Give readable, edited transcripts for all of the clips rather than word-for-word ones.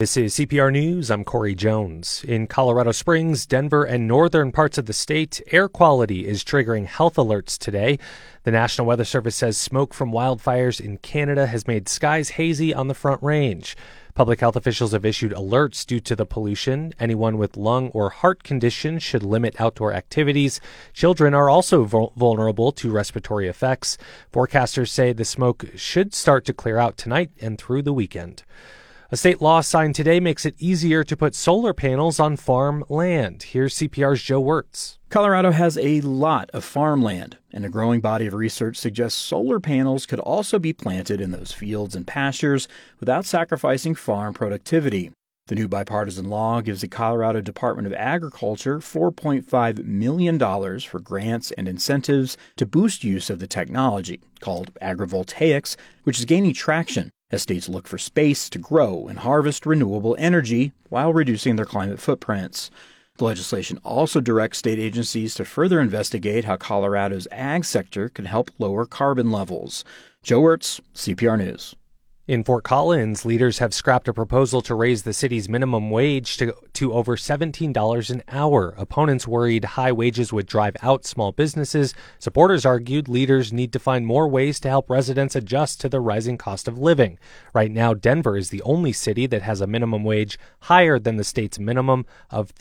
This is CPR News. I'm Corey Jones. In Colorado Springs, Denver, and northern parts of the state, air quality is triggering health alerts today. The National Weather Service says smoke from wildfires in Canada has made skies hazy on the Front Range. Public health officials have issued alerts due to the pollution. Anyone with lung or heart conditions should limit outdoor activities. Children are also vulnerable to respiratory effects. Forecasters say the smoke should start to clear out tonight and through the weekend. A state law signed today makes it easier to put solar panels on farm land. Here's CPR's Joe Wirtz. Colorado has a lot of farmland, and a growing body of research suggests solar panels could also be planted in those fields and pastures without sacrificing farm productivity. The new bipartisan law gives the Colorado Department of Agriculture $4.5 million for grants and incentives to boost use of the technology, called agrivoltaics, which is gaining traction as states look for space to grow and harvest renewable energy while reducing their climate footprints. The legislation also directs state agencies to further investigate how Colorado's ag sector can help lower carbon levels. Joe Wirtz, CPR News. In Fort Collins, leaders have scrapped a proposal to raise the city's minimum wage to over $17 an hour. Opponents worried high wages would drive out small businesses. Supporters argued leaders need to find more ways to help residents adjust to the rising cost of living. Right now, Denver is the only city that has a minimum wage higher than the state's minimum of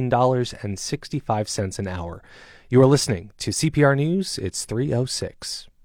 $13.65 an hour. You are listening to CPR News. It's 3:06.